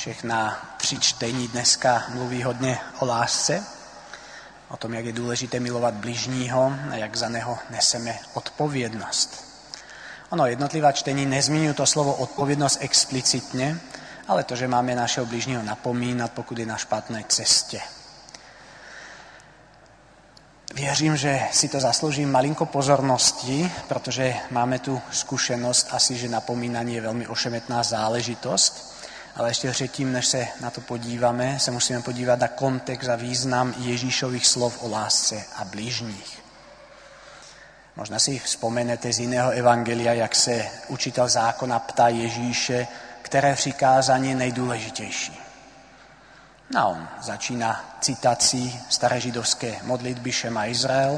Všechna 3 čtení dneska mluví hodně o lásce, o tom, jak je důležité milovat bližního a jak za něho neseme odpovědnost. Ono, jednotlivá čtení nezmiňují to slovo odpovědnost explicitně, ale to, že máme našeho bližního napomínat, pokud je na špatné cestě. Věřím, že si to zaslouží malinko pozornosti, protože máme tu zkušenost asi, že napomínání je velmi ošemetná záležitost. Ale ještě předtím, než se na to podíváme, se musíme podívat na kontext a význam Ježíšových slov o lásce a bližních. Možná si vzpomenete z jiného evangelia, jak se učitel zákona ptá Ježíše, které přikázání je nejdůležitější. No, on začíná citací staré židovské modlitby Šema Izrael,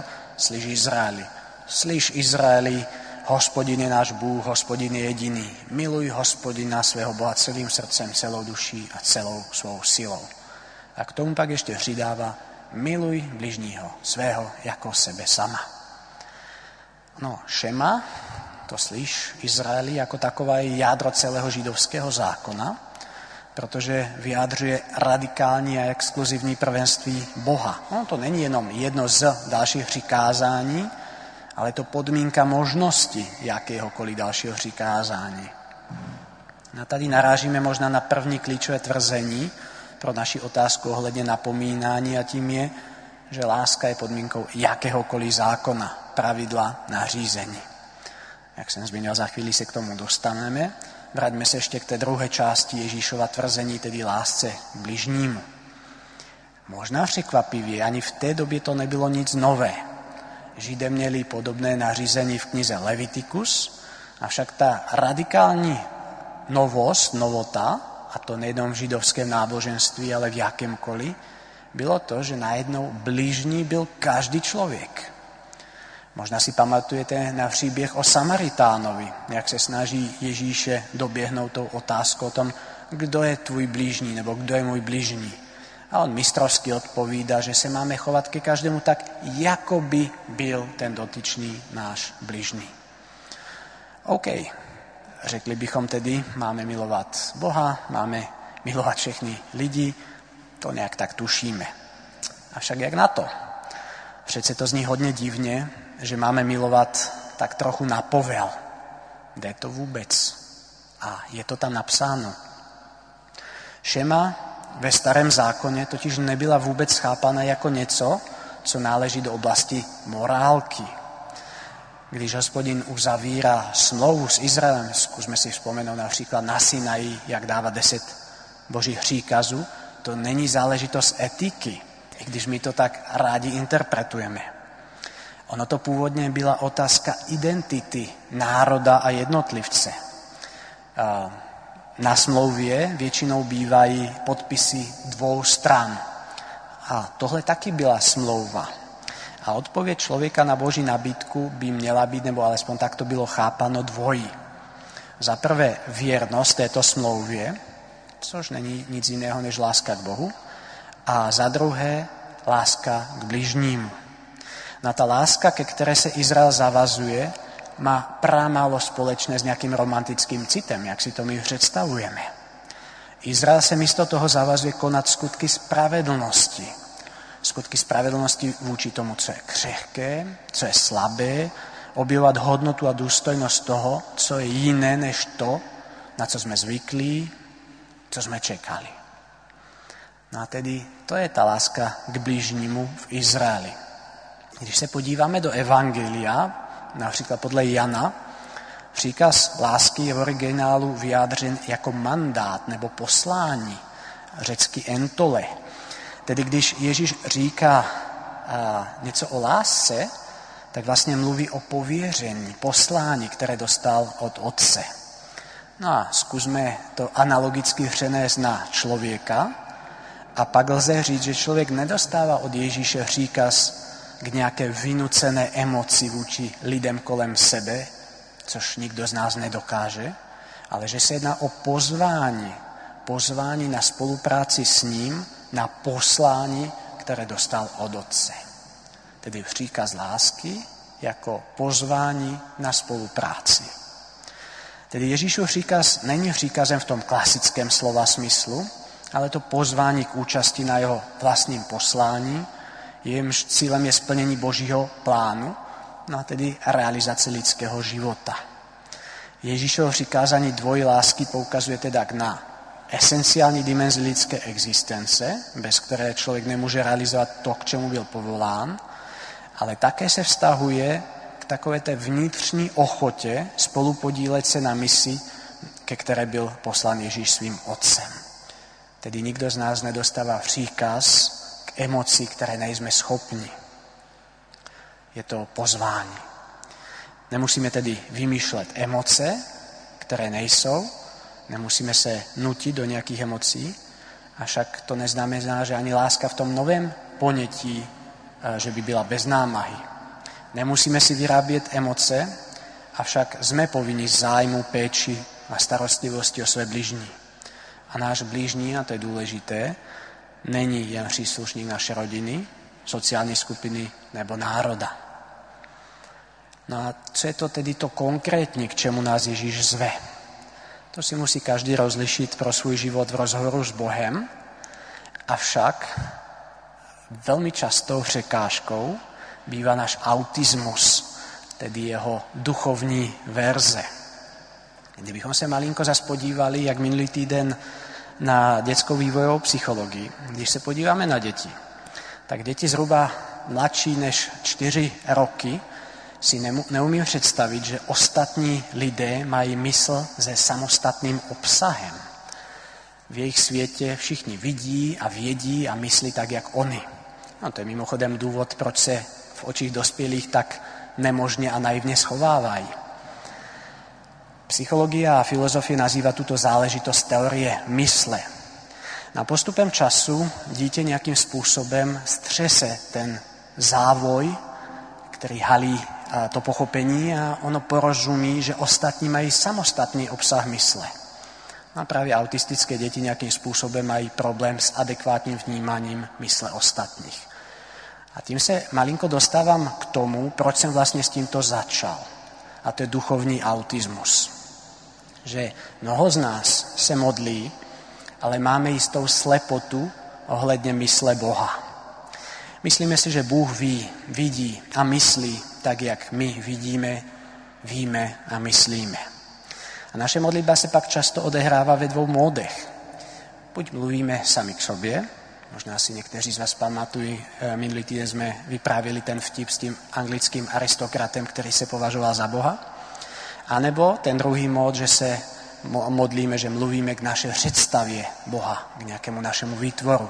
slyš Izraeli, Hospodin je náš Bůh, Hospodin je jediný. Miluj Hospodina svého Boha celým srdcem, celou duší a celou svou silou. A k tomu pak ještě přidává, miluj bližního svého jako sebe sama. No, Šema, to slyš Izraeli, jako taková je jádro celého židovského zákona, protože vyjádřuje radikální a exkluzivní prvenství Boha. No, to není jenom jedno z dalších přikázání, ale to podmínka možnosti jakéhokoliv dalšího přikázání. A tady narážíme možná na první klíčové tvrzení pro naši otázku ohledně napomínání a tím je, že láska je podmínkou jakéhokoliv zákona, pravidla, nařízení. Jak jsem zmínil, za chvíli se k tomu dostaneme. Vraťme se ještě k té druhé části Ježíšova tvrzení, tedy lásce k bližnímu. Možná překvapivě, ani v té době to nebylo nic nové. Židé měli podobné nařízení v knize Levitikus, avšak ta radikální novota, a to nejenom v židovském náboženství, ale v jakémkoliv, bylo to, že najednou bližní byl každý člověk. Možná si pamatujete na příběh o Samaritánovi, jak se snaží Ježíše doběhnout tou otázkou o tom, kdo je tvůj bližní, nebo kdo je můj bližní. A on mistrovsky odpovídá, že se máme chovat ke každému tak, jako by byl ten dotyčný náš bližní. OK, řekli bychom tedy, máme milovat Boha, máme milovat všechny lidi, to nějak tak tušíme. Avšak jak na to? Přece to zní hodně divně, že máme milovat tak trochu na povel. Jde to vůbec? A je to tam napsáno. Šema ve starém zákoně totiž nebyla vůbec chápána jako něco, co náleží do oblasti morálky. Když Hospodin uzavírá smlouvu s Izraelem, zkusme si vzpomenout například na Sinaji, jak dává 10 božích příkazů, to není záležitost etiky, i když my to tak rádi interpretujeme. Ono to původně byla otázka identity národa a jednotlivce. Na smlouvě většinou bývají podpisy 2 stran. A tohle taky byla smlouva. A odpověď člověka na boží nabídku by měla být, nebo alespoň tak to bylo chápano, dvojí. Za prvé věrnost této smlouvě, což není nic jiného než láska k Bohu, a za druhé láska k bližnímu. Na ta láska, ke které se Izrael zavazuje, má pramálo společné s nějakým romantickým citem, jak si to my představujeme. Izrael se místo toho zavazuje konat skutky spravedlnosti. Skutky spravedlnosti vůči tomu, co je křehké, co je slabé, objevovat hodnotu a důstojnost toho, co je jiné než to, na co jsme zvyklí, co jsme čekali. No a tedy to je ta láska k bližnímu v Izraeli. Když se podíváme do evangelia, například podle Jana, příkaz lásky je v originálu vyjádřen jako mandát nebo poslání, řecky entole. Tedy když Ježíš říká něco o lásce, tak vlastně mluví o pověření, poslání, které dostal od Otce. No a zkusme to analogicky přenést na člověka a pak lze říct, že člověk nedostává od Ježíše příkaz k nějaké vynucené emoci vůči lidem kolem sebe, což nikdo z nás nedokáže, ale že se jedná o pozvání na spolupráci s ním, na poslání, které dostal od Otce. Tedy příkaz lásky jako pozvání na spolupráci. Tedy Ježíšův příkaz není příkazem v tom klasickém slova smyslu, ale to pozvání k účasti na jeho vlastním poslání, jejímž cílem je splnění Božího plánu, no a tedy realizace lidského života. Ježíšovo přikázání dvojí lásky poukazuje teda na esenciální dimenzi lidské existence, bez které člověk nemůže realizovat to, k čemu byl povolán, ale také se vztahuje k takové té vnitřní ochotě spolupodílet se na misi, ke které byl poslán Ježíš svým otcem. Tedy nikdo z nás nedostává příkaz k emoci, které nejsme schopni. Je to pozvání. Nemusíme tedy vymýšlet emoce, které nejsou, nemusíme se nutit do nějakých emocí, avšak to neznamená, že ani láska v tom novém ponětí, že by byla bez námahy. Nemusíme si vyrábět emoce, avšak jsme povinni zájmu, péči a starostlivosti o své bližní. A náš bližní, a to je důležité, není jen příslušník naší rodiny, sociální skupiny nebo národa. No a co je to tedy to konkrétní, k čemu nás Ježíš zve? To si musí každý rozlišit pro svůj život v rozhovoru s Bohem, avšak velmi častou překážkou bývá náš autismus, tedy jeho duchovní verze. Kdybychom se malinko zas podívali, jak minulý týden na dětskou vývojovou psychologii, když se podíváme na děti, tak děti zhruba mladší než 4 roky si neumím představit, že ostatní lidé mají mysl se samostatným obsahem. V jejich světě všichni vidí a vědí a myslí tak, jak oni. No, to je mimochodem důvod, proč se v očích dospělých tak nemožně a naivně schovávají. Psychologie a filozofie nazývá tuto záležitost teorie mysle. Na postupem času dítě nějakým způsobem střese ten závoj, který halí to pochopení a ono porozumí, že ostatní mají samostatný obsah mysle. A právě autistické děti nějakým způsobem mají problém s adekvátním vnímáním mysle ostatních. A tím se malinko dostávám k tomu, proč jsem vlastně s tímto začal. A to je duchovní autismus. Že mnoho z nás se modlí, ale máme jistou slepotu ohledně mysle Boha. Myslíme si, že Bůh ví, vidí a myslí tak, jak my vidíme, víme a myslíme. A naše modlitba se pak často odehrává ve 2 módech. Buď mluvíme sami k sobě, možná si někteří z vás pamatují, minulý týden jsme vyprávili ten vtip s tím anglickým aristokratem, který se považoval za Boha, anebo ten druhý mód, že se modlíme, že mluvíme k naší představě Boha, k nějakému našemu výtvoru.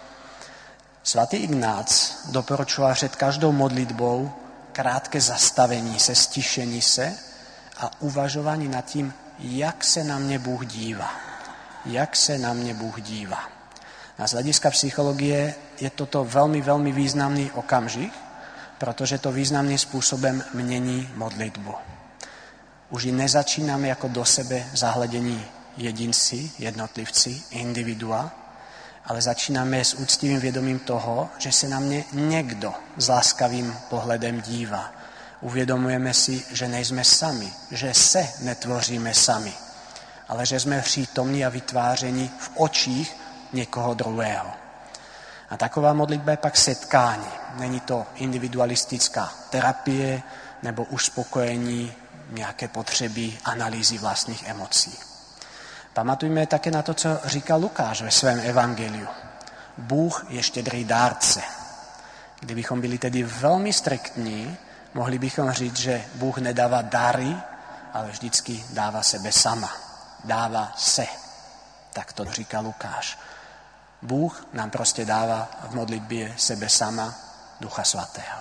Svatý Ignác doporučoval před každou modlitbou krátké zastavení se, stišení se a uvažování nad tím, jak se na mě Bůh dívá. Jak se na mě Bůh dívá. A z hlediska psychologie je toto velmi, velmi významný okamžik, protože to významným způsobem mění modlitbu. Už ji nezačínáme jako do sebe zahledění jedinci, jednotlivci, individua, ale začínáme s úctivým vědomím toho, že se na mě někdo s láskavým pohledem dívá. Uvědomujeme si, že nejsme sami, že se netvoříme sami, ale že jsme přítomní a vytvářeni v očích někoho druhého. A taková modlitba je pak setkání. Není to individualistická terapie nebo uspokojení nějaké potřeby analýzy vlastních emocí. Pamatujme také na to, co říká Lukáš ve svém evangeliu. Bůh je štědrý dárce. Kdybychom byli tedy velmi striktní, mohli bychom říct, že Bůh nedává dary, ale vždycky dává sebe sama. Dává se. Tak to říká Lukáš. Bůh nám prostě dává v modlitbě sebe sama, Ducha Svatého.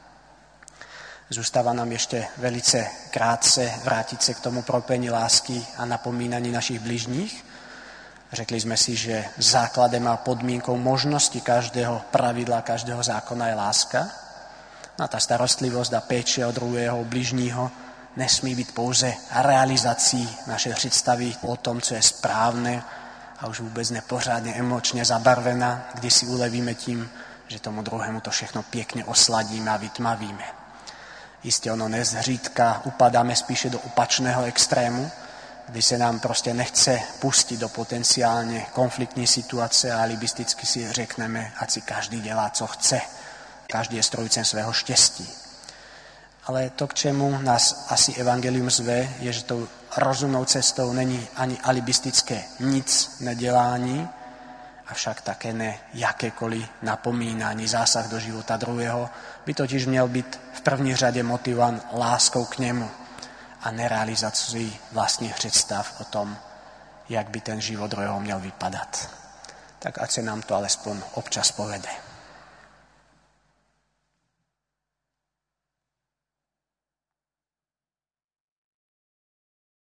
Zůstává nám ještě velice krátce vrátit se k tomu propojení lásky a napomínání našich bližních. Řekli jsme si, že základem a podmínkou možnosti každého pravidla, každého zákona je láska. A ta starostlivost a péče od druhého bližního nesmí být pouze realizací naše představy o tom, co je správné a už vůbec nepořádně emočně zabarvená, kdy si ulevíme tím, že tomu druhému to všechno pěkně osladíme a vytmavíme. Jistě ono nezřídka upadáme spíše do opačného extrému, kdy se nám prostě nechce pustit do potenciálně konfliktní situace a alibisticky si řekneme, ať si každý dělá, co chce. Každý je strojcem svého štěstí. Ale to, k čemu nás asi evangelium zve, je, že tou rozumnou cestou není ani alibistické nic nedělání, avšak také ne jakékoliv napomínání, zásah do života druhého, by totiž měl být v první řadě motivován láskou k němu a nerealizací vlastních představ o tom, jak by ten život druhého měl vypadat. Tak ať se nám to alespoň občas povede.